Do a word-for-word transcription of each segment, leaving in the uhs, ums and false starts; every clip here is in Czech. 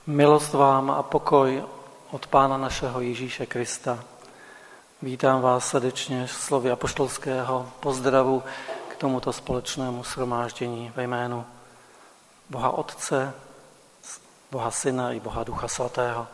Milost vám a pokoj od Pána našeho Ježíše Krista. Vítám vás srdečně slovy apoštolského pozdravu k tomuto společnému shromáždění ve jménu Boha Otce, Boha Syna i Boha Ducha Svatého.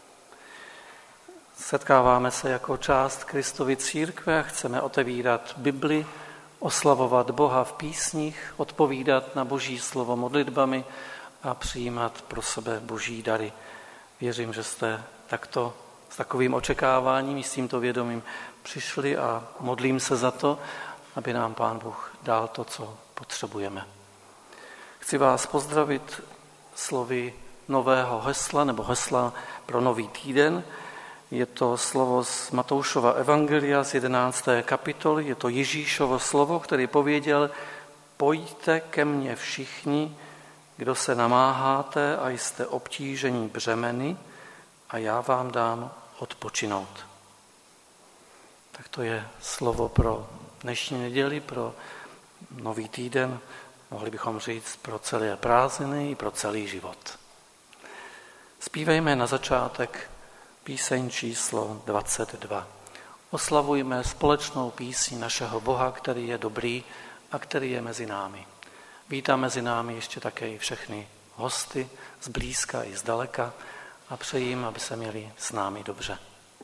Setkáváme se jako část Kristovy církve a chceme otevírat Bibli, oslavovat Boha v písních, odpovídat na Boží slovo modlitbami a přijímat pro sebe Boží dary. Věřím, že jste takto s takovým očekáváním i s tímto vědomím přišli a modlím se za to, aby nám Pán Bůh dal to, co potřebujeme. Chci vás pozdravit slovy nového hesla nebo hesla pro nový týden. Je to slovo z Matoušova evangelia z jedenácté kapitoly. Je to Ježíšovo slovo, který pověděl: pojďte ke mně všichni, kdo se namáháte a jste obtížení břemeny, a já vám dám odpočinout. Tak to je slovo pro dnešní neděli, pro nový týden, mohli bychom říct pro celé prázdniny i pro celý život. Zpívejme na začátek píseň číslo dvacet dva. Oslavujme společnou písní našeho Boha, který je dobrý a který je mezi námi. Vítám mezi námi ještě také i všechny hosty z blízka i z daleka a přejím, aby se měli s námi dobře.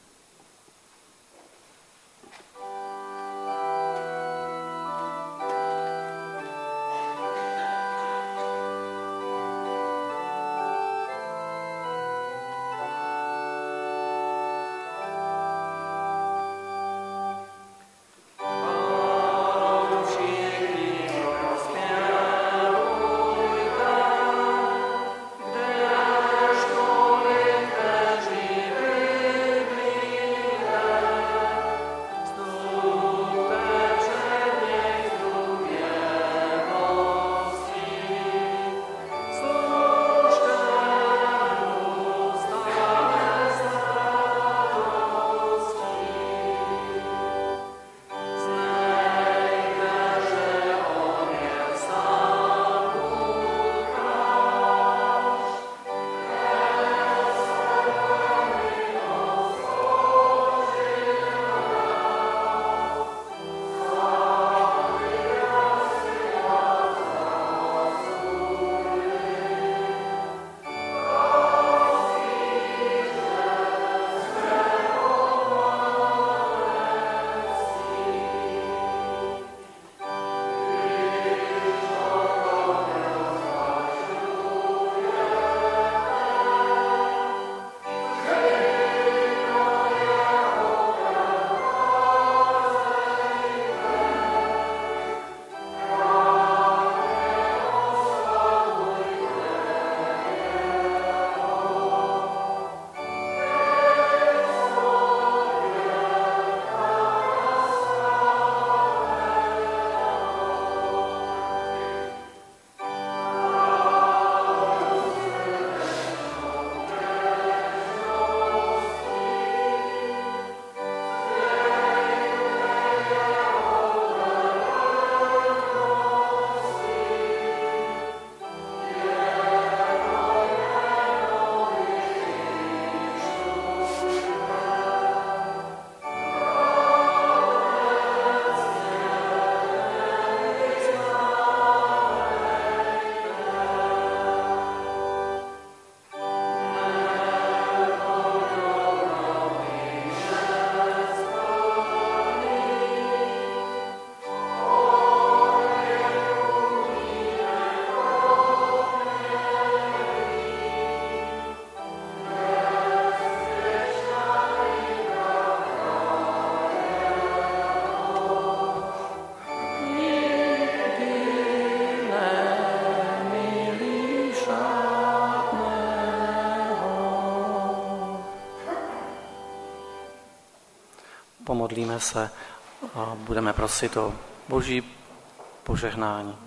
Pomodlíme se a budeme prosit o Boží požehnání.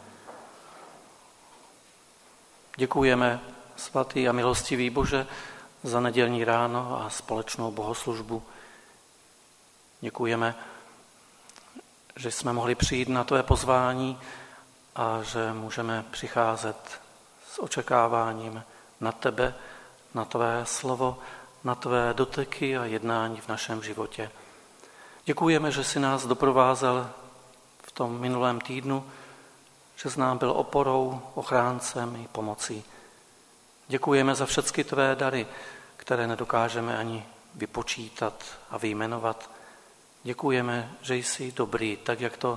Děkujeme, svatý a milostivý Bože, za nedělní ráno a společnou bohoslužbu. Děkujeme, že jsme mohli přijít na tvé pozvání a že můžeme přicházet s očekáváním na tebe, na tvé slovo, na tvé doteky a jednání v našem životě. Děkujeme, že jsi nás doprovázel v tom minulém týdnu, že jsi nám byl oporou, ochráncem i pomocí. Děkujeme za všechny tvé dary, které nedokážeme ani vypočítat a vyjmenovat. Děkujeme, že jsi dobrý, tak jak to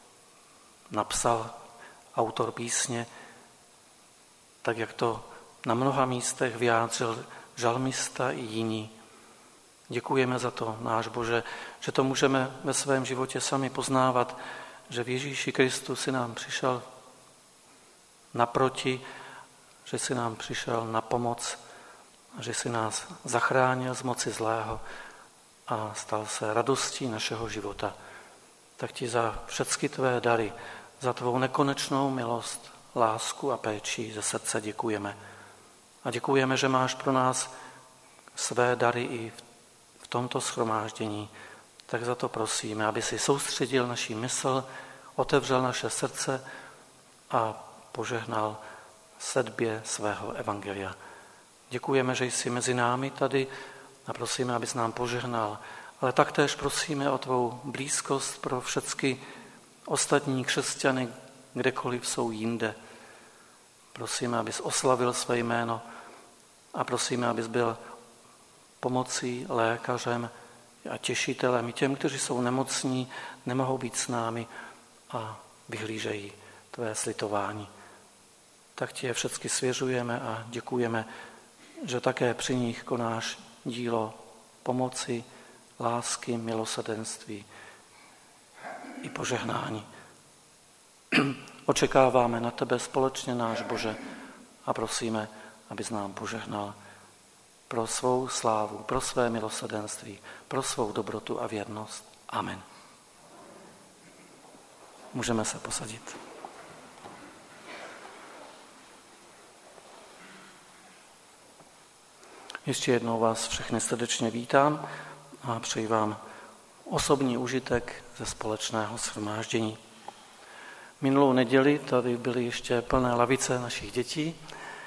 napsal autor písně, tak jak to na mnoha místech vyjádřil žalmista i jiní. Děkujeme za to, náš Bože, že to můžeme ve svém životě sami poznávat, že v Ježíši Kristu si nám přišel naproti, že si nám přišel na pomoc a že si nás zachránil z moci zlého a stal se radostí našeho života. Tak ti za všechny tvé dary, za tvou nekonečnou milost, lásku a péči ze srdce děkujeme. A děkujeme, že máš pro nás své dary i v tomto shromáždění. Tak za to prosíme, aby si soustředil naši mysl, otevřel naše srdce a požehnal sedbě svého evangelia. Děkujeme, že jsi mezi námi tady a prosíme, abys nám požehnal. Ale taktéž prosíme o tvou blízkost pro všechny ostatní křesťany, kdekoliv jsou jinde. Prosíme, abys oslavil své jméno a prosíme, abys byl pomocí, lékařem a těšitelem i těm, kteří jsou nemocní, nemohou být s námi a vyhlížejí tvé slitování. Tak ti je všechny svěřujeme a děkujeme, že také při nich konáš dílo pomoci, lásky, milosrdenství i požehnání. Očekáváme na tebe společně, náš Bože, a prosíme, abys nám požehnal pro svou slávu, pro své milosrdenství, pro svou dobrotu a věrnost. Amen. Můžeme se posadit. Ještě jednou vás všechny srdečně vítám a přeji vám osobní užitek ze společného shromáždění. Minulou neděli tady byly ještě plné lavice našich dětí.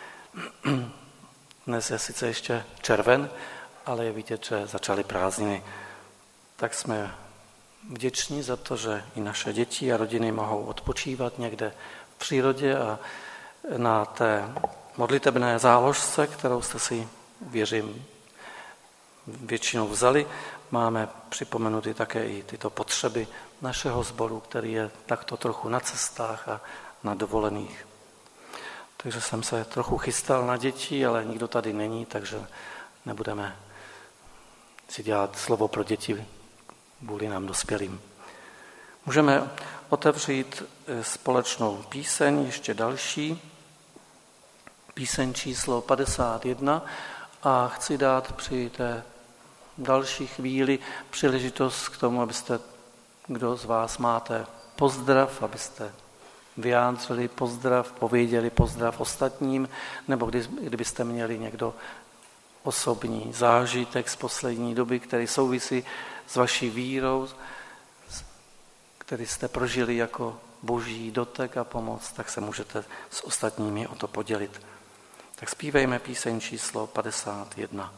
Dnes je sice ještě červen, ale je vidět, že začaly prázdniny. Tak jsme vděční za to, že i naše děti a rodiny mohou odpočívat někde v přírodě a na té modlitebné záložce, kterou jste si, věřím, většinou vzali, máme připomenuty také i tyto potřeby našeho sboru, který je takto trochu na cestách a na dovolených. Takže jsem se trochu chystal na děti, ale nikdo tady není, takže nebudeme si dělat slovo pro děti kvůli nám dospělým. Můžeme otevřít společnou píseň, ještě další, píseň číslo padesát jedna, a chci dát při té další chvíli příležitost k tomu, abyste, kdo z vás máte pozdrav, abyste vyjádřili pozdrav, pověděli pozdrav ostatním, nebo kdy, kdybyste měli někdo osobní zážitek z poslední doby, který souvisí s vaší vírou, který jste prožili jako boží dotek a pomoc, tak se můžete s ostatními o to podělit. Tak zpívejme píseň číslo padesát jedna.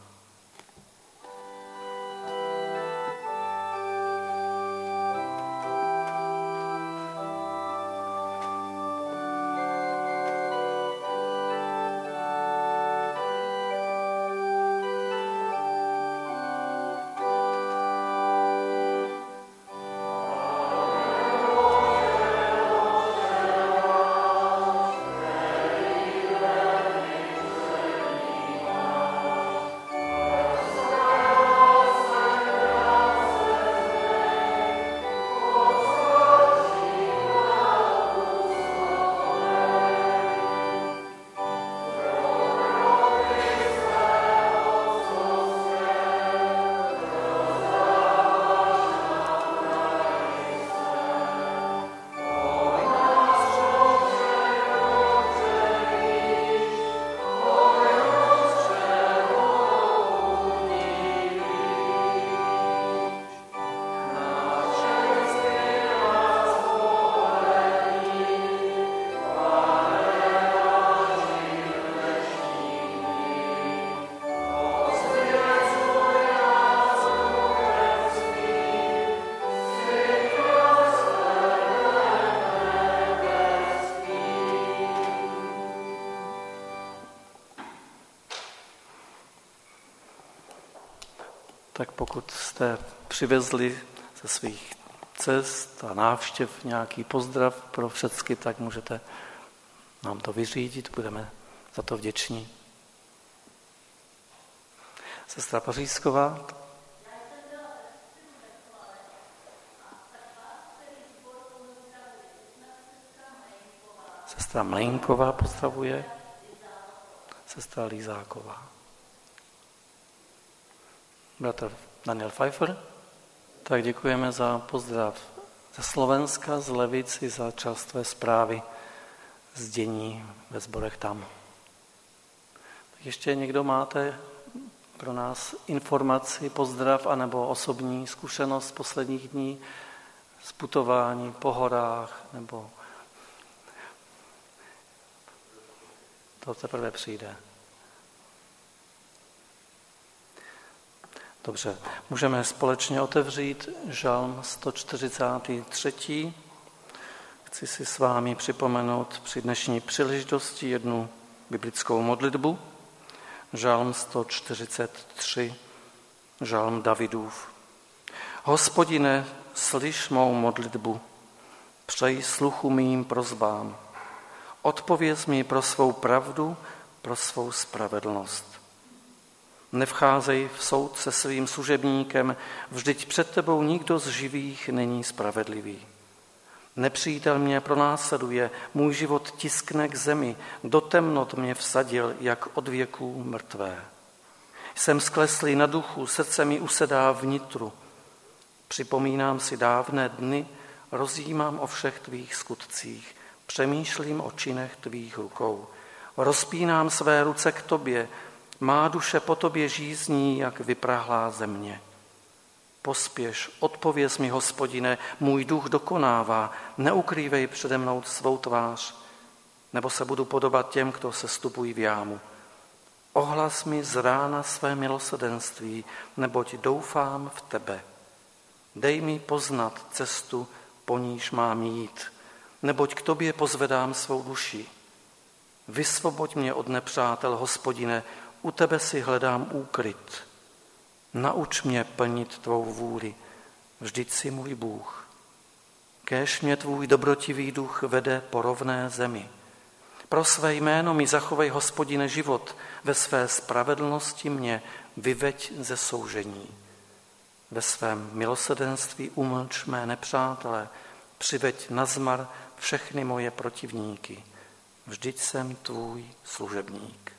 Amen. tak pokud jste přivezli ze svých cest a návštěv nějaký pozdrav pro všechny, tak můžete nám to vyřídit, budeme za to vděční. Sestra Pařízková. Sestra Mlejnková pozdravuje. Sestra Lízáková. Bratr Daniel Pfeiffer. Tak děkujeme za pozdrav ze Slovenska, z Levici, za částvé zprávy z dění ve sborech tam. Tak ještě někdo máte pro nás informaci, pozdrav anebo osobní zkušenost z posledních dní z putování po horách, nebo to teprve přijde. Dobře, můžeme společně otevřít žalm sto čtyřicátý třetí. Chci si s vámi připomenout při dnešní příležitosti jednu biblickou modlitbu. Žalm sto čtyřicet tři, žalm Davidův. Hospodine, slyš mou modlitbu, přej sluchu mým prosbám. Odpověz mi pro svou pravdu, pro svou spravedlnost. Nevcházej v soud se svým služebníkem, vždyť před tebou nikdo z živých není spravedlivý. Nepřítel mě pronásleduje, můj život tiskne k zemi, do temnot mě vsadil, jak od věků mrtvé. Jsem skleslý na duchu, srdce mi usedá vnitru. Připomínám si dávné dny, rozjímám o všech tvých skutcích, přemýšlím o činech tvých rukou. Rozpínám své ruce k tobě, má duše po tobě žízní, jak vyprahlá země. Pospěš, odpověz mi, Hospodine, můj duch dokonává, neukrývej přede mnou svou tvář, nebo se budu podobat těm, kdo se stupují v jámu. Ohlas mi z rána své milosrdenství, neboť doufám v tebe. Dej mi poznat cestu, po níž mám jít, neboť k tobě pozvedám svou duši. Vysvoboď mě od nepřátel, Hospodine, u tebe si hledám úkryt. Nauč mě plnit tvou vůli, vždyť jsi můj Bůh. Kéž mě tvůj dobrotivý duch vede po rovné zemi. Pro své jméno mi zachovej, Hospodine, život, ve své spravedlnosti mě vyveď ze soužení. Ve svém milosrdenství umlč mé nepřátele, přiveď na zmar všechny moje protivníky. Vždyť jsem tvůj služebník.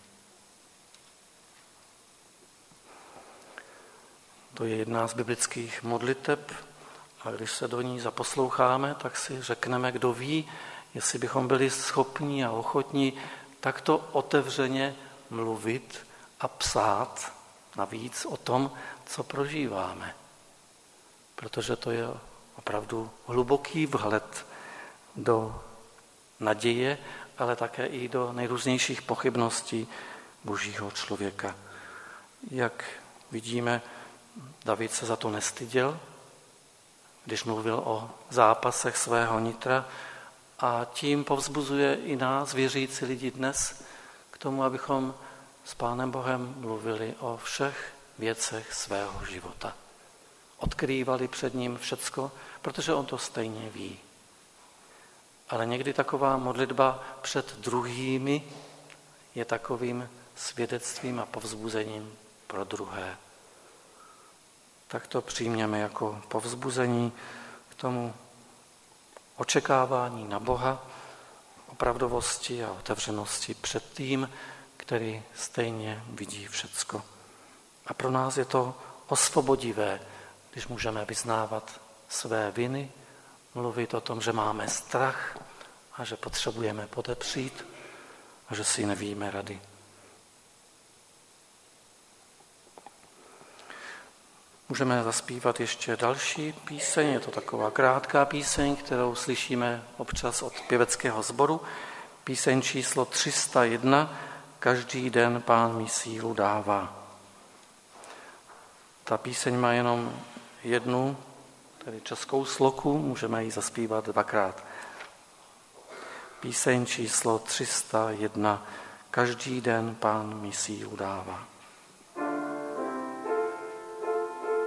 To je jedna z biblických modliteb a když se do ní zaposloucháme, tak si řekneme, kdo ví, jestli bychom byli schopni a ochotní takto otevřeně mluvit a psát navíc o tom, co prožíváme. Protože to je opravdu hluboký vhled do naděje, ale také i do nejrůznějších pochybností božího člověka. Jak vidíme, David se za to nestyděl, když mluvil o zápasech svého nitra a tím povzbuzuje i nás, věřící lidi dnes, k tomu, abychom s Pánem Bohem mluvili o všech věcech svého života. Odkrývali před ním všecko, protože on to stejně ví. Ale někdy taková modlitba před druhými je takovým svědectvím a povzbuzením pro druhé. Tak to přijměme jako povzbuzení k tomu očekávání na Boha, opravdovosti a otevřenosti před tím, který stejně vidí všecko. A pro nás je to osvobodivé, když můžeme vyznávat své viny, mluvit o tom, že máme strach a že potřebujeme podepřít a že si nevíme rady. Můžeme zaspívat ještě další píseň, je to taková krátká píseň, kterou slyšíme občas od pěveckého sboru. Píseň číslo tři sta jedna, Každý den Pán mi sílu dává. Ta píseň má jenom jednu, tedy českou sloku, můžeme ji zaspívat dvakrát. Píseň číslo tři sta jedna, Každý den Pán mi sílu dává.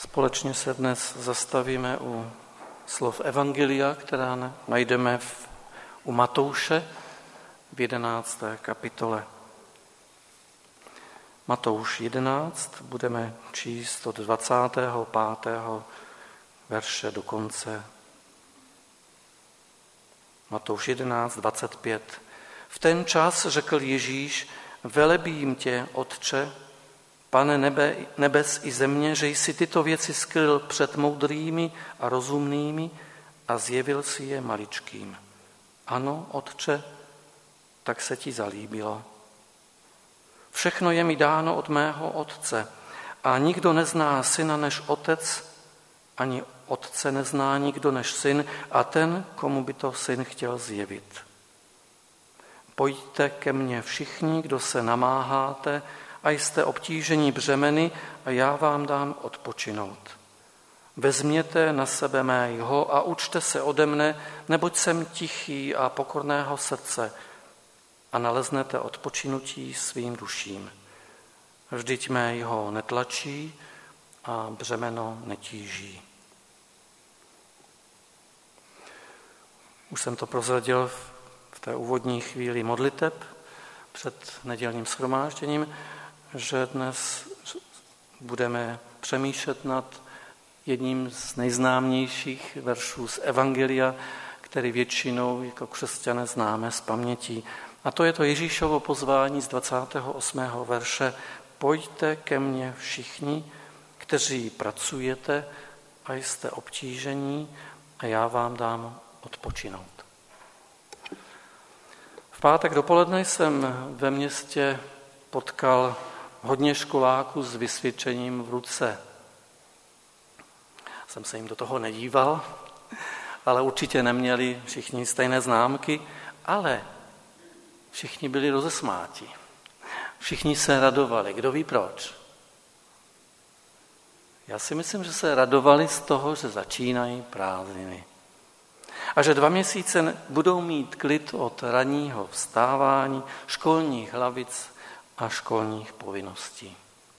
Společně se dnes zastavíme u slov Evangelia, která najdeme v, u Matouše v jedenácté kapitole. Matouš jedenáct, budeme číst od dvacátého pátého verše do konce. Matouš jedenáct, dvacet pět. V ten čas řekl Ježíš: Velebím tě, Otče, Pane nebe, nebes i země, že jsi tyto věci skryl před moudrými a rozumnými a zjevil si je maličkým. Ano, Otče, tak se ti zalíbilo. Všechno je mi dáno od mého Otce a nikdo nezná syna než Otec, ani Otce nezná nikdo než syn a ten, komu by to syn chtěl zjevit. Pojďte ke mně všichni, kdo se namáháte a jste obtíženi břemeny a já vám dám odpočinout. Vezměte na sebe mého a učte se ode mne, neboť jsem tichý a pokorného srdce a naleznete odpočinutí svým duším. Vždyť mého netlačí a břemeno netíží. Už jsem to prozradil v té úvodní chvíli modliteb před nedělním shromážděním, že dnes budeme přemýšlet nad jedním z nejznámějších veršů z Evangelia, který většinou jako křesťané známe z paměti. A to je to Ježíšovo pozvání z dvacátého osmého verše. Pojďte ke mně všichni, kteří pracujete a jste obtížení a já vám dám odpočinout. V pátek dopoledne jsem ve městě potkal hodně školáků s vysvědčením v ruce. Jsem se jim do toho nedíval, ale určitě neměli všichni stejné známky, ale všichni byli rozesmáti. Všichni se radovali. Kdo ví proč? Já si myslím, že se radovali z toho, že začínají prázdniny. A že dva měsíce budou mít klid od ranního vstávání, školních hlavic a školních povinností.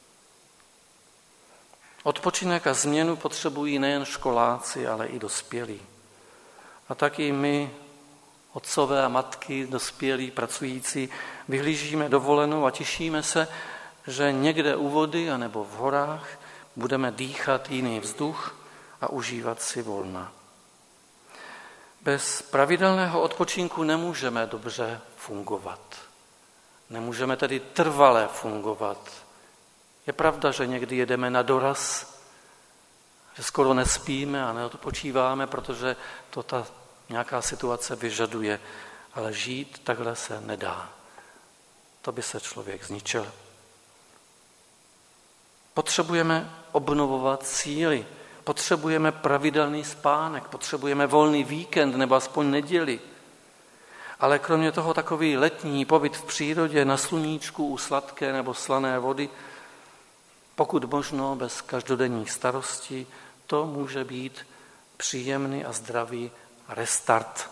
Odpočinek a změnu potřebují nejen školáci, ale i dospělí. A taky my, otcové a matky, dospělí, pracující, vyhlížíme dovolenou a těšíme se, že někde u vody anebo v horách budeme dýchat jiný vzduch a užívat si volna. Bez pravidelného odpočinku nemůžeme dobře fungovat. Nemůžeme tedy trvale fungovat. Je pravda, že někdy jedeme na doraz, že skoro nespíme a neodpočíváme, protože to ta nějaká situace vyžaduje, ale žít takhle se nedá. To by se člověk zničil. Potřebujeme obnovovat síly, potřebujeme pravidelný spánek, potřebujeme volný víkend nebo aspoň neděli. Ale kromě toho takový letní pobyt v přírodě na sluníčku u sladké nebo slané vody, pokud možno bez každodenních starostí, to může být příjemný a zdravý restart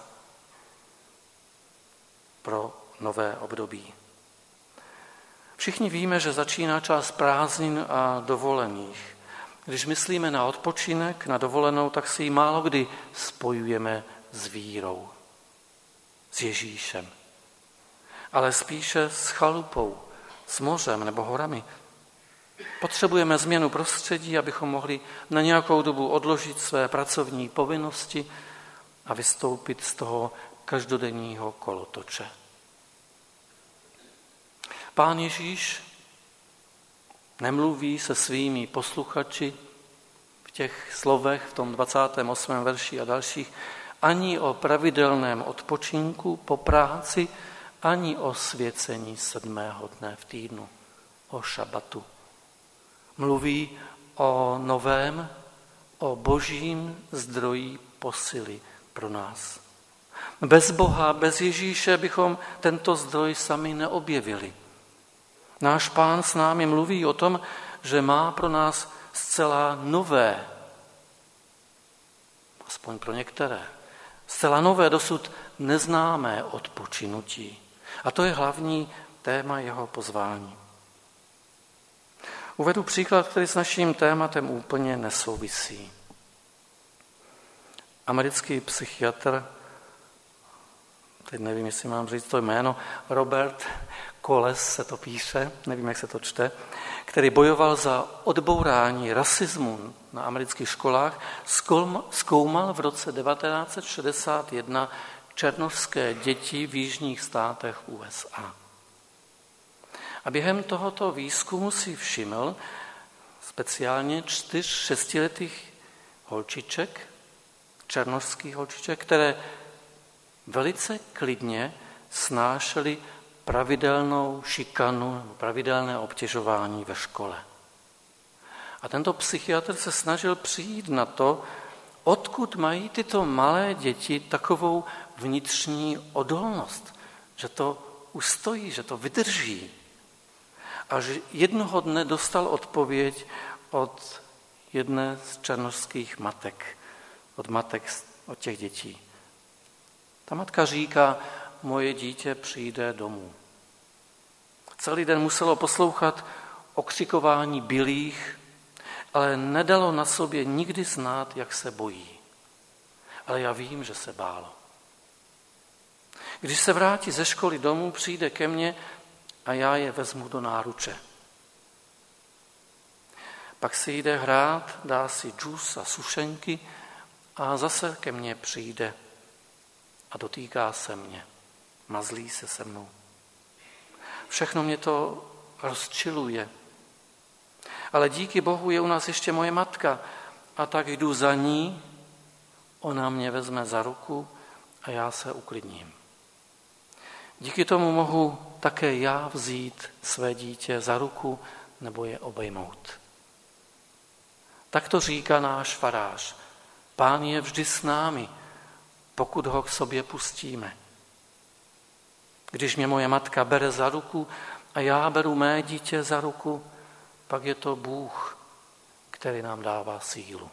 pro nové období. Všichni víme, že začíná čas prázdnin a dovolených. Když myslíme na odpočinek, na dovolenou, tak si ji málo kdy spojujeme s vírou, s Ježíšem, ale spíše s chalupou, s mořem nebo horami. Potřebujeme změnu prostředí, abychom mohli na nějakou dobu odložit své pracovní povinnosti a vystoupit z toho každodenního kolotoče. Pán Ježíš nemluví se svými posluchači v těch slovech v tom dvacátém osmém verši a dalších ani o pravidelném odpočinku po práci, ani o svěcení sedmého dne v týdnu, o šabatu. Mluví o novém, o božím zdroji posily pro nás. Bez Boha, bez Ježíše bychom tento zdroj sami neobjevili. Náš Pán s námi mluví o tom, že má pro nás zcela nové, aspoň pro některé, zcela nové, dosud neznámé odpočinutí. A to je hlavní téma jeho pozvání. Uvedu příklad, který s naším tématem úplně nesouvisí. Americký psychiatr, teď nevím, jestli mám říct to jméno, Robert Koles se to píše, nevím, jak se to čte, který bojoval za odbourání rasismu na amerických školách, zkoumal v roce devatenáct set šedesát jedna černošské děti v jižních státech U S A. A během tohoto výzkumu si všiml speciálně čtyř šestiletých holčiček, černošských holčiček, které velice klidně snášely pravidelnou šikanu nebo pravidelné obtěžování ve škole. A tento psychiatr se snažil přijít na to, odkud mají tyto malé děti takovou vnitřní odolnost, že to ustojí, že to vydrží. A že jednoho dne dostal odpověď od jedné z černošských matek, od matek od těch dětí. Ta matka říká, moje dítě přijde domů. Celý den muselo poslouchat okřikování bílých, ale nedalo na sobě nikdy znát, jak se bojí. Ale já vím, že se bálo. Když se vrátí ze školy domů, přijde ke mně a já je vezmu do náruče. Pak si jde hrát, dá si džus a sušenky a zase ke mně přijde a dotýká se mě. Mazlí se se mnou. Všechno mě to rozčiluje. Ale díky Bohu je u nás ještě moje matka a tak jdu za ní, ona mě vezme za ruku a já se uklidním. Díky tomu mohu také já vzít své dítě za ruku nebo je obejmout. Tak to říká náš farář. Pán je vždy s námi, pokud ho k sobě pustíme. Když mě moje matka bere za ruku a já beru mé dítě za ruku, pak je to Bůh, který nám dává sílu.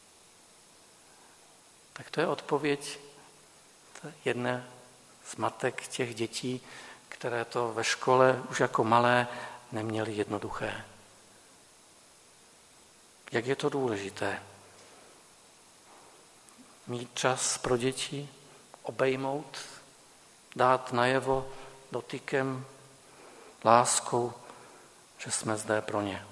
Tak to je odpověď jedné z matek těch dětí, které to ve škole už jako malé neměly jednoduché. Jak je to důležité? Mít čas pro děti, obejmout, dát najevo dotykem, láskou, že jsme zde pro ně.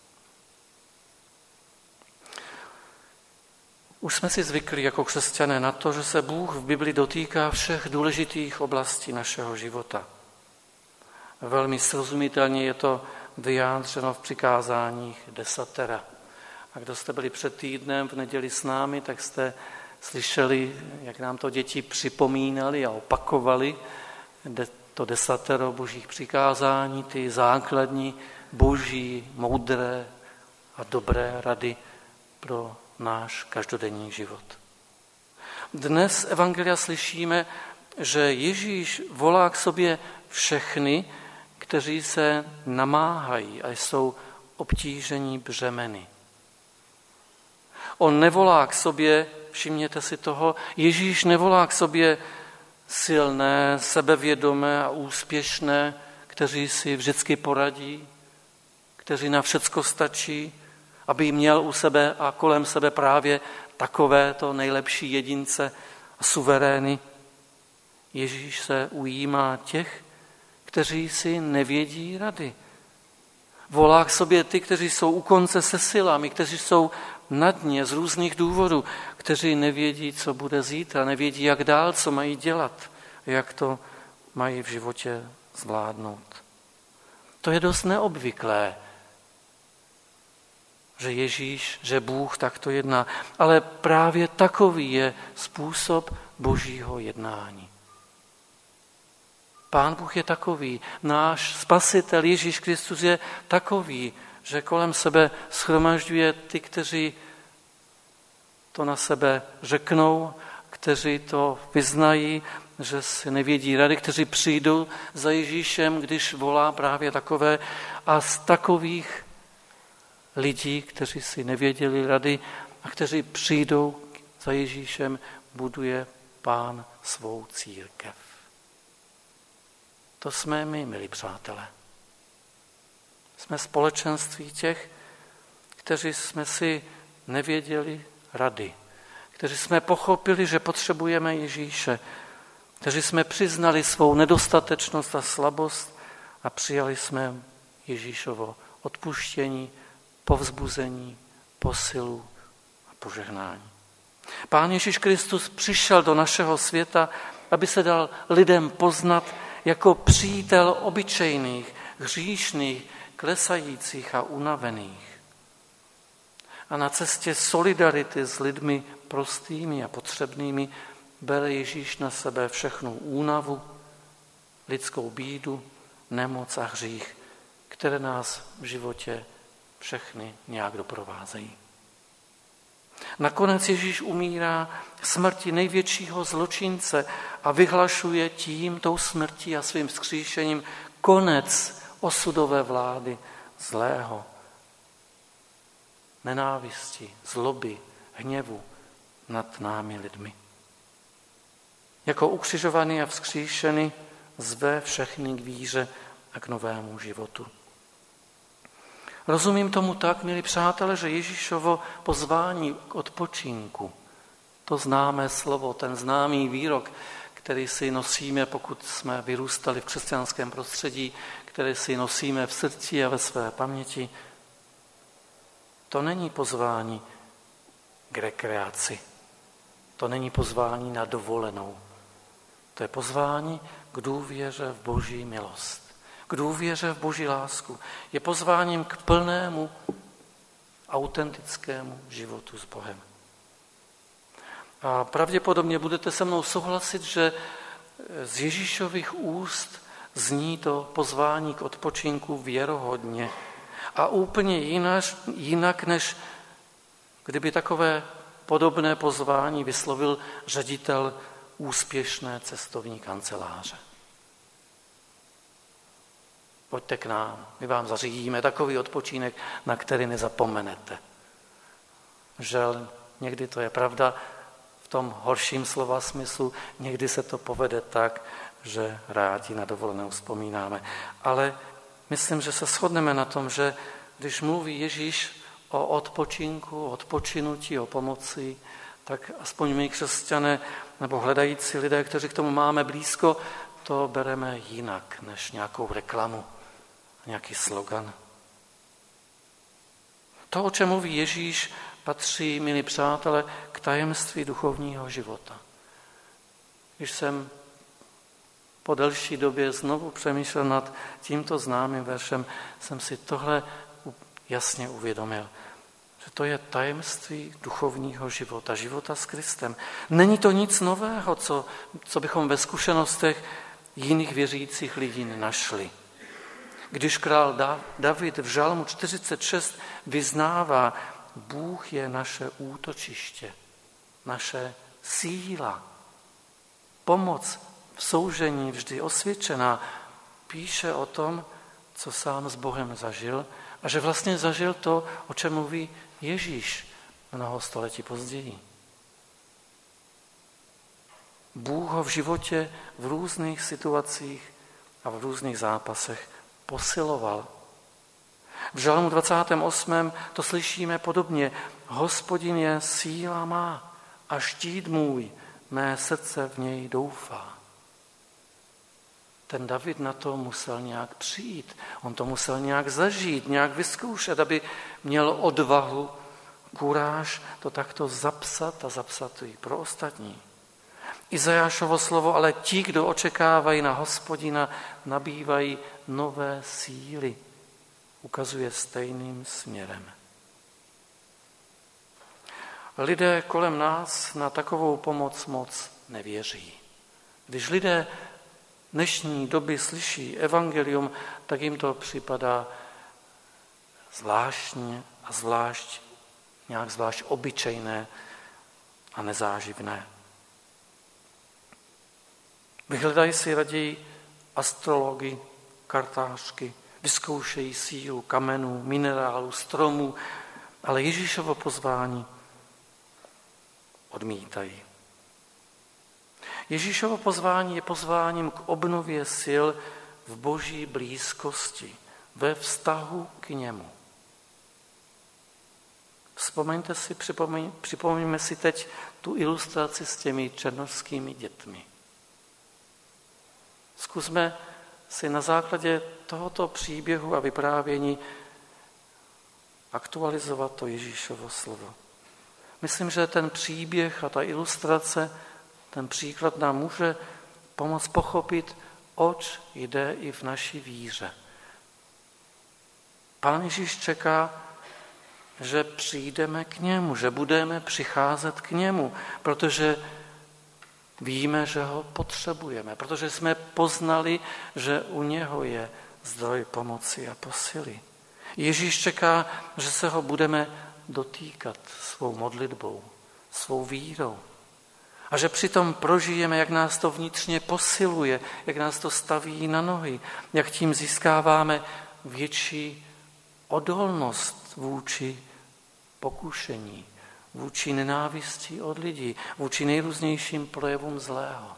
Už jsme si zvykli jako křesťané na to, že se Bůh v Bibli dotýká všech důležitých oblastí našeho života. Velmi srozumitelně je to vyjádřeno v přikázáních desatera. A kdo jste byli před týdnem v neděli s námi, tak jste slyšeli, jak nám to děti připomínali a opakovali to desatero božích přikázání, ty základní boží, moudré a dobré rady pro náš každodenní život. Dnes z evangelia slyšíme, že Ježíš volá k sobě všechny, kteří se namáhají a jsou obtížení břemeny. On nevolá k sobě, všimněte si toho, Ježíš nevolá k sobě silné, sebevědomé a úspěšné, kteří si vždycky poradí, kteří na všecko stačí, aby měl u sebe a kolem sebe právě takovéto nejlepší jedince a suverény. Ježíš se ujímá těch, kteří si nevědí rady. Volá k sobě ty, kteří jsou u konce se silami, kteří jsou na dně z různých důvodů, kteří nevědí, co bude zítra, nevědí, jak dál, co mají dělat, jak to mají v životě zvládnout. To je dost neobvyklé, že Ježíš, že Bůh takto jedná, ale právě takový je způsob božího jednání. Pán Bůh je takový, náš spasitel Ježíš Kristus je takový, že kolem sebe shromažďuje ty, kteří to na sebe řeknou, kteří to vyznají, že si nevědí rady, kteří přijdou za Ježíšem, když volá právě takové. A z takových lidí, kteří si nevěděli rady a kteří přijdou za Ježíšem, buduje Pán svou církev. To jsme my, milí přátelé. Jsme společenství těch, kteří jsme si nevěděli rady, kteří jsme pochopili, že potřebujeme Ježíše, kteří jsme přiznali svou nedostatečnost a slabost a přijali jsme Ježíšovo odpuštění, povzbuzení, posilu a požehnání. Pán Ježíš Kristus přišel do našeho světa, aby se dal lidem poznat jako přítel obyčejných, hříšných, klesajících a unavených. A na cestě solidarity s lidmi prostými a potřebnými bere Ježíš na sebe všechnu únavu, lidskou bídu, nemoc a hřích, které nás v životě všechny nějak doprovázejí. Nakonec Ježíš umírá smrti největšího zločince a vyhlašuje tím, tou smrtí a svým vzkříšením konec osudové vlády zlého, nenávisti, zloby, hněvu nad námi lidmi. Jako ukřižovaný a vzkříšený zve všechny k víře a k novému životu. Rozumím tomu tak, milí přátelé, že Ježíšovo pozvání k odpočinku, to známé slovo, ten známý výrok, který si nosíme, pokud jsme vyrůstali v křesťanském prostředí, který si nosíme v srdci a ve své paměti, to není pozvání k rekreaci, to není pozvání na dovolenou, to je pozvání k důvěře v Boží milost, k důvěře v Boží lásku. Je pozváním k plnému, autentickému životu s Bohem. A pravděpodobně budete se mnou souhlasit, že z Ježíšových úst zní to pozvání k odpočinku věrohodně a úplně jinak, jinak než kdyby takové podobné pozvání vyslovil ředitel úspěšné cestovní kanceláře. Pojďte k nám, my vám zařídíme takový odpočinek, na který nezapomenete. Žel, někdy to je pravda, v tom horším slova smyslu, někdy se to povede tak, že rádi na dovolenou vzpomínáme. Ale myslím, že se shodneme na tom, že když mluví Ježíš o odpočinku, o odpočinutí, o pomoci, tak aspoň my křesťané nebo hledající lidé, kteří k tomu máme blízko, to bereme jinak než nějakou reklamu, nějaký slogan. To, o čem mluví Ježíš, patří, milí přátelé, k tajemství duchovního života. Když jsem po delší době znovu přemýšlel nad tímto známým veršem, jsem si tohle jasně uvědomil, že to je tajemství duchovního života, života s Kristem. Není to nic nového, co, co bychom ve zkušenostech jiných věřících lidí nenašli. Když král David v Žalmu čtyřicet šest vyznává, Bůh je naše útočiště, naše síla, pomoc v soužení vždy osvědčená, píše o tom, co sám s Bohem zažil a že vlastně zažil to, o čem mluví Ježíš mnoho století později. Bůh ho v životě v různých situacích a v různých zápasech posiloval. V Žalmu dvacátém osmém to slyšíme podobně. Hospodin je síla má a štít můj, mé srdce v něj doufá. Ten David na to musel nějak přijít, on to musel nějak zažít, nějak vyzkoušet, aby měl odvahu, kuráž to takto zapsat a zapsat to i pro ostatní. Izajášovo slovo, ale ti, kdo očekávají na Hospodina, nabývají nové síly, ukazuje stejným směrem. Lidé kolem nás na takovou pomoc moc nevěří. Když lidé dnešní doby slyší evangelium, tak jim to připadá zvláštně a zvlášť, nějak zvlášť obyčejné a nezáživné. Vyhledají si raději astrology, kartářky, vyzkoušejí sílu kamenů, minerálů, stromů, ale Ježíšovo pozvání odmítají. Ježíšovo pozvání je pozváním k obnově sil v Boží blízkosti, ve vztahu k němu. Vzpomeňte si, připomeň, připomeňme si teď tu ilustraci s těmi černošskými dětmi. Zkusme si na základě tohoto příběhu a vyprávění aktualizovat to Ježíšovo slovo. Myslím, že ten příběh a ta ilustrace, ten příklad nám může pomoct pochopit, oč jde i v naší víře. Pán Ježíš čeká, že přijdeme k němu, že budeme přicházet k němu, protože víme, že ho potřebujeme, protože jsme poznali, že u něho je zdroj pomoci a posily. Ježíš čeká, že se ho budeme dotýkat svou modlitbou, svou vírou. A že přitom prožijeme, jak nás to vnitřně posiluje, jak nás to staví na nohy, jak tím získáváme větší odolnost vůči pokušení, vůči nenávisti od lidí, vůči nejrůznějším projevům zlého.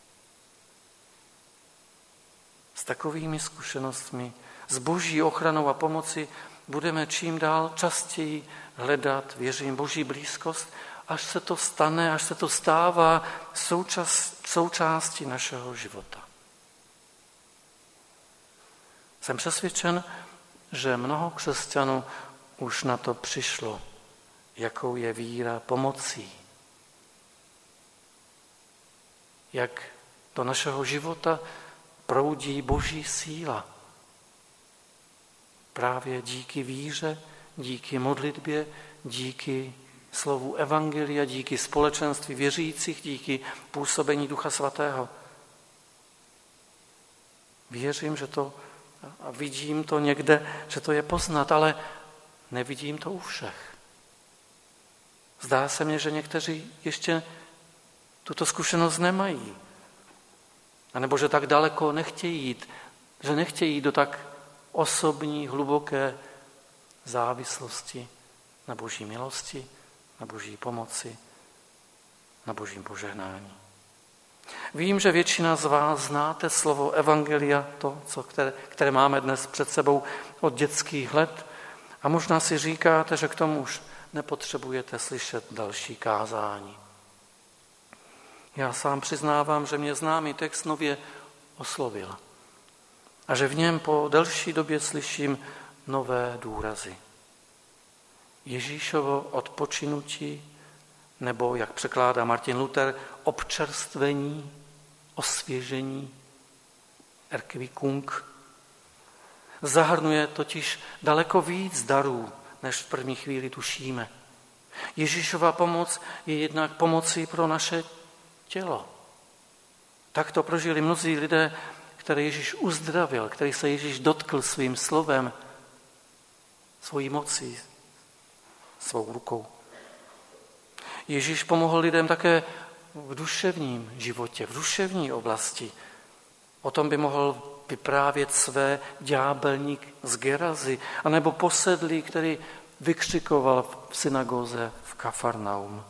S takovými zkušenostmi, s boží ochranou a pomoci budeme čím dál častěji hledat, věřím, boží blízkost, až se to stane, až se to stává součas, součástí našeho života. Jsem přesvědčen, že mnoho křesťanů už na to přišlo, jakou je víra pomocí. Jak do našeho života proudí boží síla. Právě díky víře, díky modlitbě, díky slovu evangelia, díky společenství věřících, díky působení Ducha Svatého. Věřím, že to a vidím to někde, že to je poznat, ale nevidím to u všech. Zdá se mně, že někteří ještě tuto zkušenost nemají. A nebo že tak daleko nechtějí jít, že nechtějí jít do tak osobní, hluboké závislosti na boží milosti, na boží pomoci, na božím požehnání. Vím, že většina z vás znáte slovo evangelia, to, co, které, které máme dnes před sebou od dětských let, a možná si říkáte, že k tomu už nepotřebujete slyšet další kázání. Já sám přiznávám, že mě známý text nově oslovil a že v něm po delší době slyším nové důrazy. Ježíšovo odpočinutí, nebo, jak překládá Martin Luther, občerstvení, osvěžení, erquickung, zahrnuje totiž daleko víc darů, než v první chvíli tušíme. Ježíšova pomoc je jednak pomocí pro naše tělo. Tak to prožili mnozí lidé, které Ježíš uzdravil, který se Ježíš dotkl svým slovem, svojí mocí, svou rukou. Ježíš pomohl lidem také v duševním životě, v duševní oblasti. O tom by mohl vyprávět své ďábelník z Gerazy, anebo posedlý, který vykřikoval v synagoze v Kafarnaum.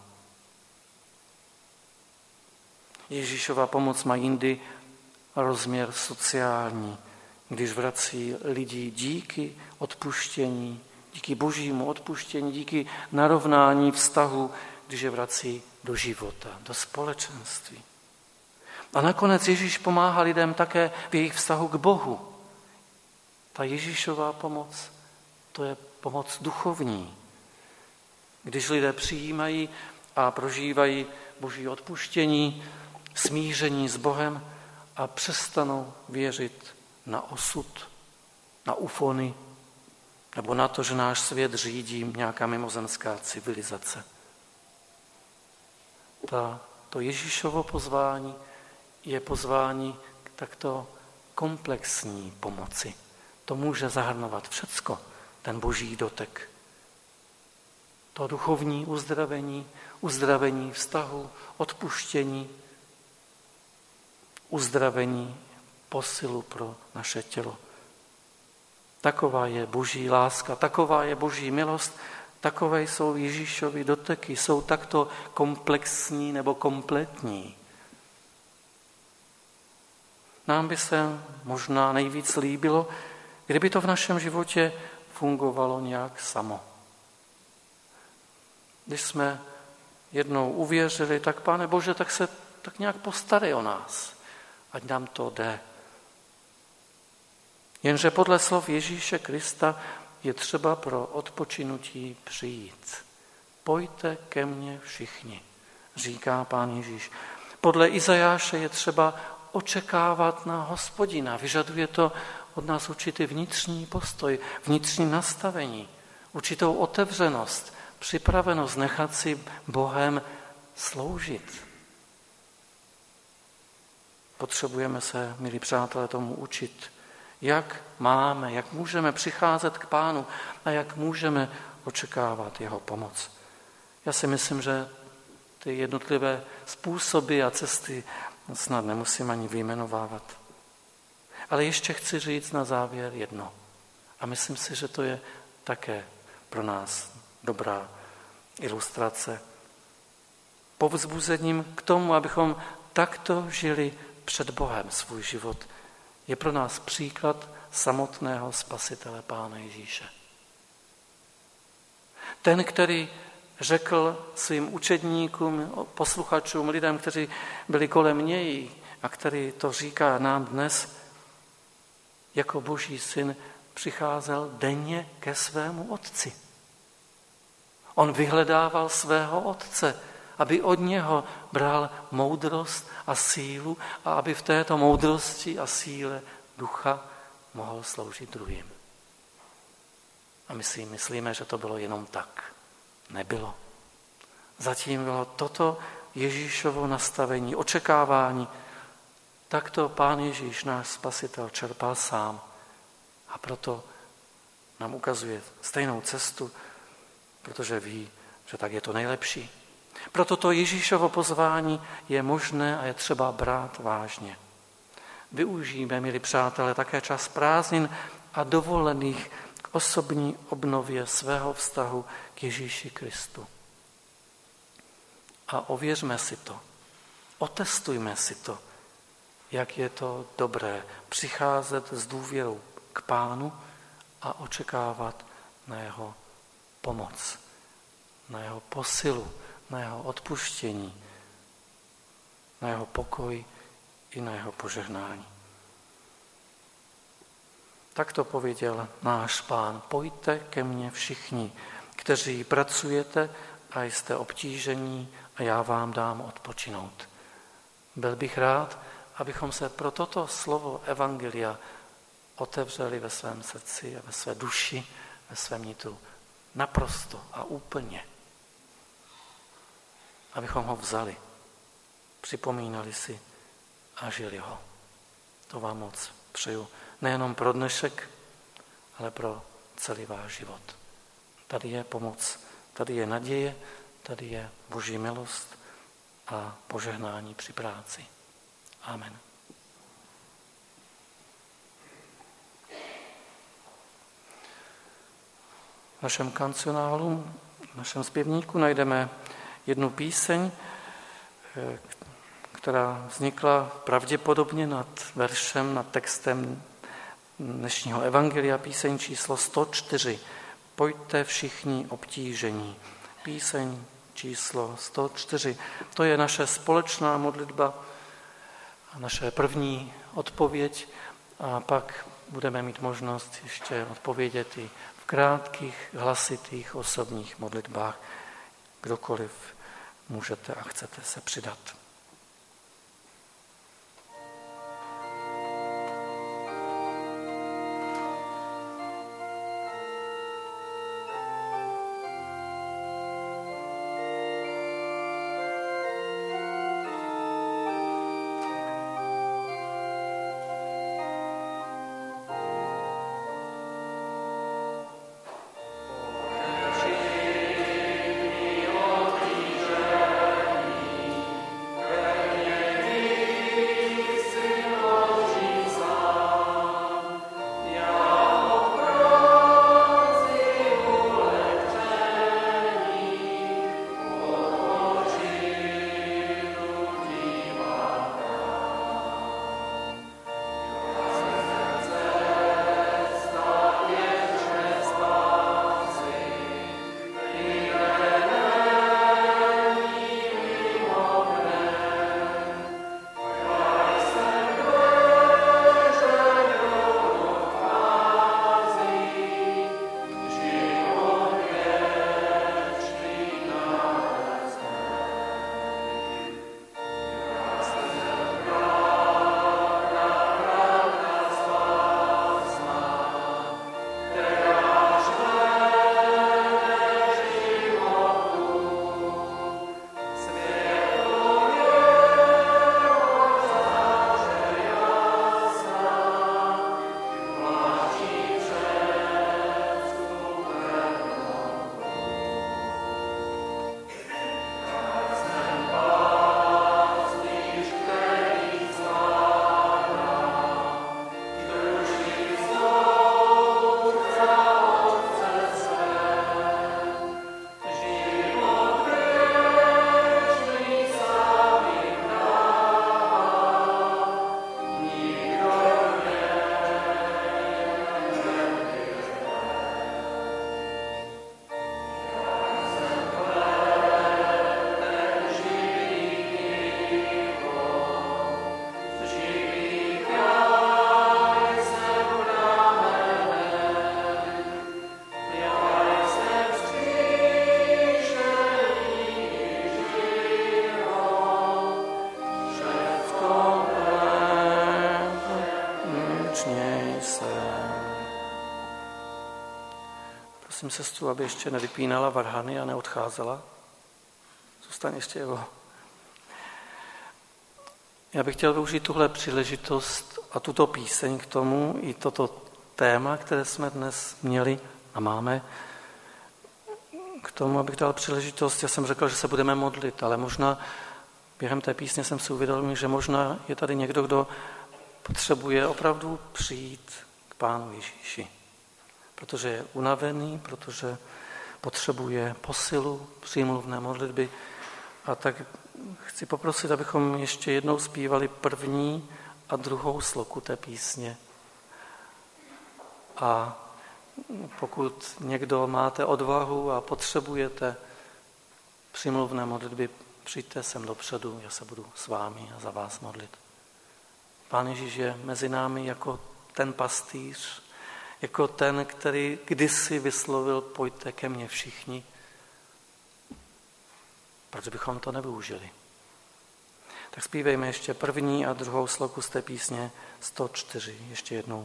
Ježíšova pomoc má jindy rozměr sociální, když vrací lidi díky odpuštění, díky božímu odpuštění, díky narovnání vztahu, když je vrací do života, do společenství. A nakonec Ježíš pomáhá lidem také v jejich vztahu k Bohu. Ta Ježíšová pomoc, to je pomoc duchovní. Když lidé přijímají a prožívají boží odpuštění, smíření s Bohem a přestanou věřit na osud, na ufony, nebo na to, že náš svět řídí nějaká mimozemská civilizace. Ta, to Ježíšovo pozvání je pozvání k takto komplexní pomoci. To může zahrnovat všecko, ten boží dotek. To duchovní uzdravení, uzdravení vztahu, odpuštění, uzdravení, posilu pro naše tělo. Taková je boží láska, taková je boží milost, takové jsou Ježíšovy doteky, jsou takto komplexní nebo kompletní. Nám by se možná nejvíc líbilo, kdyby to v našem životě fungovalo nějak samo. Když jsme jednou uvěřili, tak Pane Bože, tak se tak nějak postarej o nás, ať nám to jde. Jenže podle slov Ježíše Krista je třeba pro odpočinutí přijít. Pojďte ke mně všichni, říká Pán Ježíš. Podle Izajáše je třeba očekávat na Hospodina. Vyžaduje to od nás určitý vnitřní postoj, vnitřní nastavení, určitou otevřenost, připravenost nechat si Bohem sloužit. Potřebujeme se, milí přátelé, tomu učit, jak máme, jak můžeme přicházet k Pánu a jak můžeme očekávat jeho pomoc. Já si myslím, že ty jednotlivé způsoby a cesty snad nemusím ani vyjmenovávat. Ale ještě chci říct na závěr jedno. A myslím si, že to je také pro nás dobrá ilustrace. Povzbuzením k tomu, abychom takto žili před Bohem svůj život, je pro nás příklad samotného Spasitele Pána Ježíše. Ten, který řekl svým učedníkům, posluchačům, lidem, kteří byli kolem něj a který to říká nám dnes, jako Boží syn přicházel denně ke svému otci. On vyhledával svého otce, aby od něho bral moudrost a sílu a aby v této moudrosti a síle ducha mohl sloužit druhým. A my si myslíme, že to bylo jenom tak. Nebylo. Zatím bylo toto Ježíšovo nastavení, očekávání. Takto Pán Ježíš, náš Spasitel, čerpal sám. A proto nám ukazuje stejnou cestu, protože ví, že tak je to nejlepší. Proto to Ježíšovo pozvání je možné a je třeba brát vážně. Využijeme, milí přátelé, také čas prázdnin a dovolených k osobní obnově svého vztahu k Ježíši Kristu. A ověřme si to, otestujme si to, jak je to dobré přicházet s důvěrou k Pánu a očekávat na jeho pomoc, na jeho posilu, na jeho odpuštění, na jeho pokoj i na jeho požehnání. Tak to pověděl náš Pán. Pojďte ke mně všichni, kteří pracujete a jste obtížení a já vám dám odpočinout. Byl bych rád, abychom se pro toto slovo evangelia otevřeli ve svém srdci a ve své duši, ve svém nitru. Naprosto a úplně. Abychom ho vzali, připomínali si a žili ho. To vám moc přeju. Nejenom pro dnešek, ale pro celý váš život. Tady je pomoc, tady je naděje, tady je Boží milost a požehnání při práci. Amen. V našem kancionálu, v našem zpěvníku najdeme jednu píseň, která vznikla pravděpodobně nad veršem, nad textem dnešního evangelia, píseň číslo sto čtyři. Pojďte všichni obtížení. Píseň číslo sto čtyři. To je naše společná modlitba, naše první odpověď a pak budeme mít možnost ještě odpovědět i v krátkých, hlasitých, osobních modlitbách. Kdokoliv můžete a chcete se přidat. Prosím sestru, aby ještě nevypínala varhany a neodcházela. Zůstaň ještě, Evo. Já bych chtěl využít tuhle příležitost a tuto píseň k tomu, i toto téma, které jsme dnes měli a máme, k tomu, abych dal příležitost. Já jsem řekl, že se budeme modlit, ale možná během té písně jsem si uvědomil, že možná je tady někdo, kdo potřebuje opravdu přijít k Pánu Ježíši. Protože je unavený, protože potřebuje posilu, přímluvné modlitby. A tak chci poprosit, abychom ještě jednou zpívali první a druhou sloku té písně. A pokud někdo máte odvahu a potřebujete přímluvné modlitby, přijďte sem dopředu, já se budu s vámi a za vás modlit. Pán Ježíš je mezi námi jako ten pastýř, jako ten, který kdysi vyslovil, pojďte ke mně všichni, proč bychom to nevyužili. Tak zpívejme ještě první a druhou sloku z té písně sto čtyři, ještě jednou.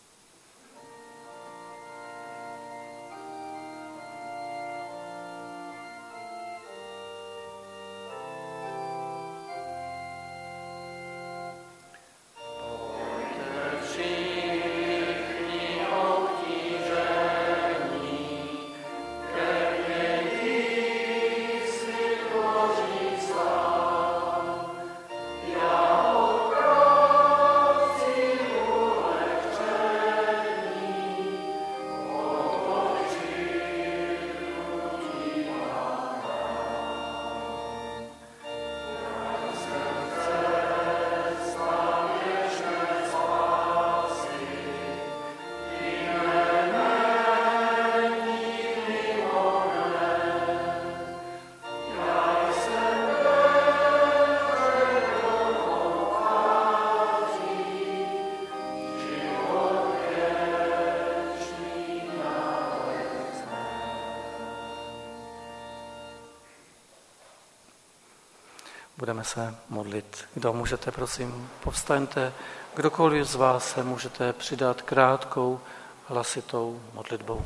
Budeme se modlit. Kdo můžete, prosím, povstaňte. Kdokoliv z vás se můžete přidat krátkou, hlasitou modlitbou.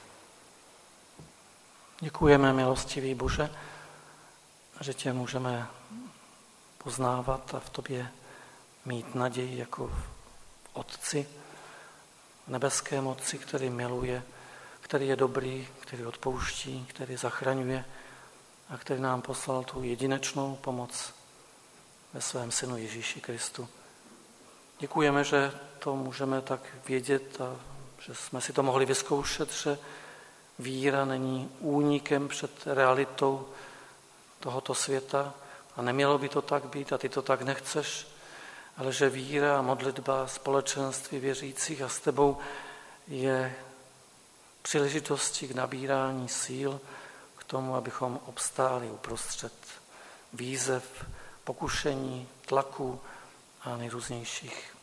Děkujeme, milostivý Bože, že tě můžeme poznávat a v tobě mít naději jako v Otci, v nebeském Otci, který miluje, který je dobrý, který odpouští, který zachraňuje a který nám poslal tu jedinečnou pomoc ve svém Synu Ježíši Kristu. Děkujeme, že to můžeme tak vědět a že jsme si to mohli vyzkoušet, že víra není únikem před realitou tohoto světa a nemělo by to tak být a ty to tak nechceš, ale že víra a modlitba, společenství věřících a s tebou je příležitostí k nabírání síl, k tomu, abychom obstáli uprostřed výzev, pokušení, tlaku a nejrůznějších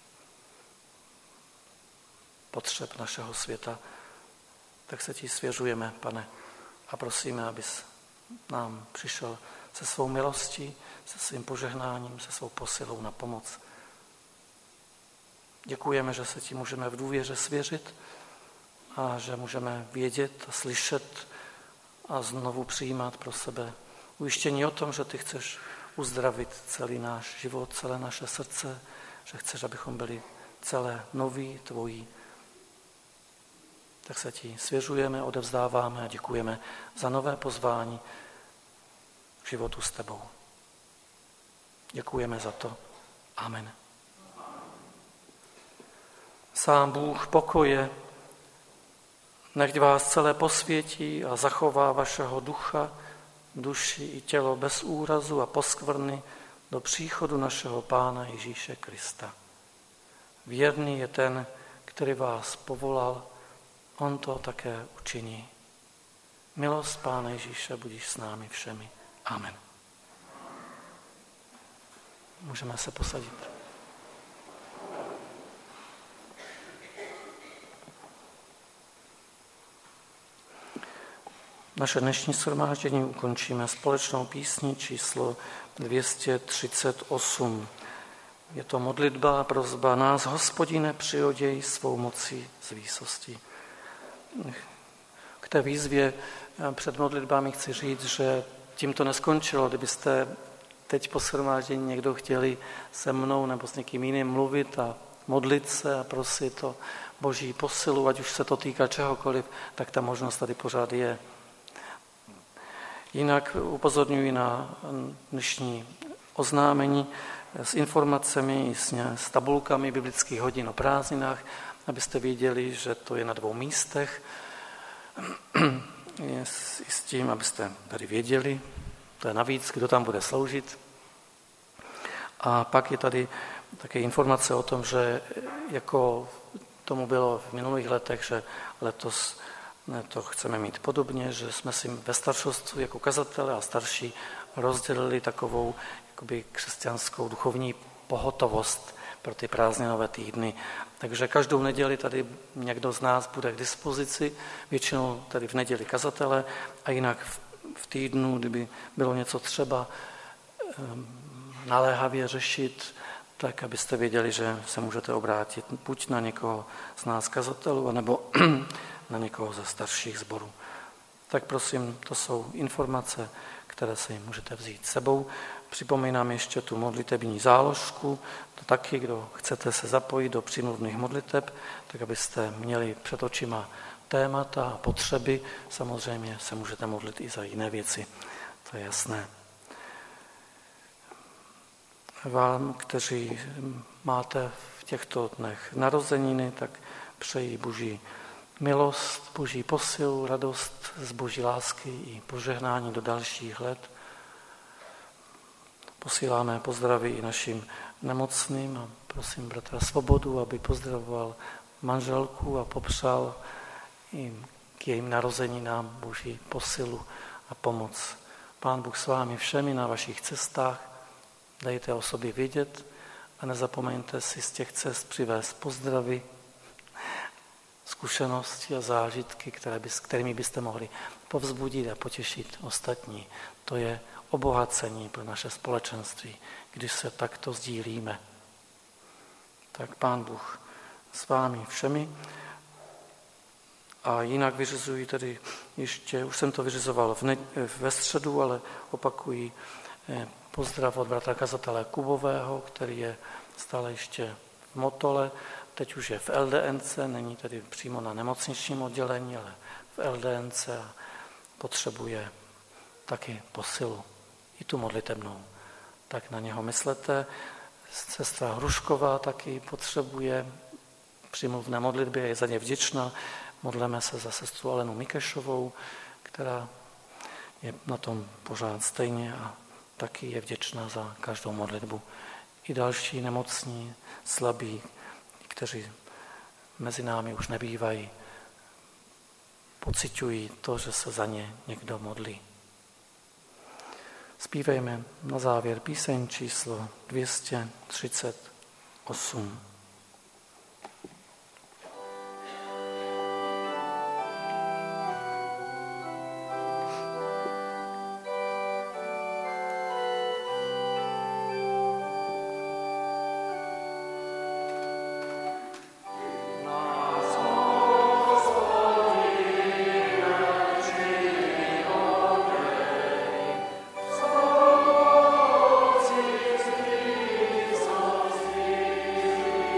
potřeb našeho světa. Tak se ti svěřujeme, Pane, a prosíme, abys nám přišel se svou milostí, se svým požehnáním, se svou posilou na pomoc. Děkujeme, že se ti můžeme v důvěře svěřit a že můžeme vědět a slyšet a znovu přijímat pro sebe ujištění o tom, že ty chceš uzdravit celý náš život, celé naše srdce, že chceš, abychom byli celé noví, tvojí. Tak se ti svěřujeme, odevzdáváme a děkujeme za nové pozvání k životu s tebou. Děkujeme za to. Amen. Sám Bůh pokoje, nechť vás celé posvětí a zachová vašeho ducha, duši i tělo bez úrazu a poskvrny do příchodu našeho Pána Ježíše Krista. Věrný je ten, který vás povolal, on to také učiní. Milost Pána Ježíše budíš s námi všemi. Amen. Můžeme se posadit. Naše dnešní shromáždění ukončíme společnou písní číslo dvě stě třicet osm. Je to modlitba a prosba nás, Hospodine, přioděj svou mocí z výsosti. té výzvě před modlitbami chci říct, že tím to neskončilo. Kdybyste teď po shromáždění někdo chtěli se mnou nebo s někým jiným mluvit a modlit se a prosit o Boží posilu, ať už se to týká čehokoliv, tak ta možnost tady pořád je. Jinak upozorňuji na dnešní oznámení s informacemi, s, s tabulkami biblických hodin o prázdninách, abyste věděli, že to je na dvou místech. Je s, s tím, abyste tady věděli, to je navíc, kdo tam bude sloužit. A pak je tady také informace o tom, že jako tomu bylo v minulých letech, že letos to chceme mít podobně, že jsme si ve staršostvu jako kazatele a starší rozdělili takovou jakoby křesťanskou duchovní pohotovost pro ty prázdninové týdny. Takže každou neděli tady někdo z nás bude k dispozici, většinou tady v neděli kazatele a jinak v týdnu, kdyby bylo něco třeba naléhavě řešit, tak abyste věděli, že se můžete obrátit buď na někoho z nás kazatelů, anebo na někoho ze starších sborů. Tak prosím, to jsou informace, které si můžete vzít sebou. Připomínám ještě tu modlitební záložku, to taky, kdo chcete se zapojit do přímluvných modliteb, tak abyste měli před očima témata a potřeby. Samozřejmě se můžete modlit i za jiné věci, to je jasné. Vám, kteří máte v těchto dnech narozeniny, tak přeji Boží milost, Boží posilu, radost z Boží lásky i požehnání do dalších let. Posíláme pozdravy i našim nemocným a prosím bratra Svobodu, aby pozdravoval manželku a popřál jim k jejím narozeninám Boží posilu a pomoc. Pán Bůh s vámi všemi na vašich cestách, dejte o sobě vědět a nezapomeňte si z těch cest přivést pozdravy, zkušenosti a zážitky, které by, s kterými byste mohli povzbudit a potěšit ostatní. To je obohacení pro naše společenství, když se takto sdílíme. Tak Pán Bůh s vámi všemi. A jinak vyřizuji tedy ještě, už jsem to vyřizoval v ne, ve středu, ale opakuji pozdrav od bratra kazatele Kubového, který je stále ještě v Motole, teď už je v L D N C, není tedy přímo na nemocničním oddělení, ale v L D N C a potřebuje taky posilu, i tu modlitebnou. Tak na něho myslete. Sestra Hrušková taky potřebuje přímluvné modlitbě, je za ně vděčná. Modleme se za sestru Alenu Mikešovou, která je na tom pořád stejně a taky je vděčná za každou modlitbu. I další nemocní, slabí, kteří mezi námi už nebývají, pociťují to, že se za ně někdo modlí. Zpívejme na závěr píseň číslo dvě stě třicet osm. Thank you.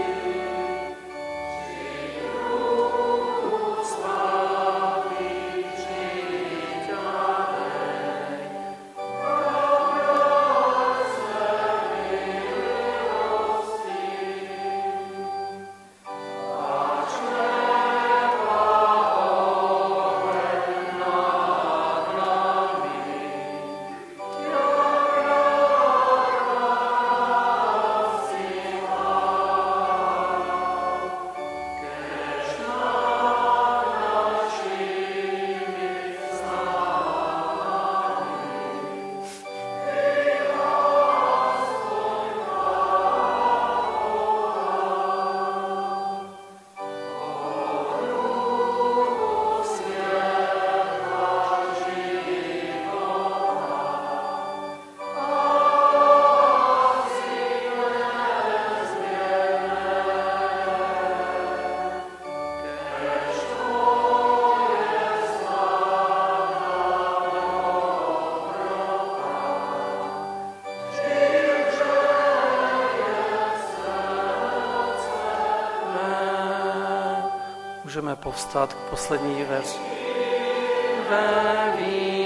můžeme povstat k poslední veři. Ve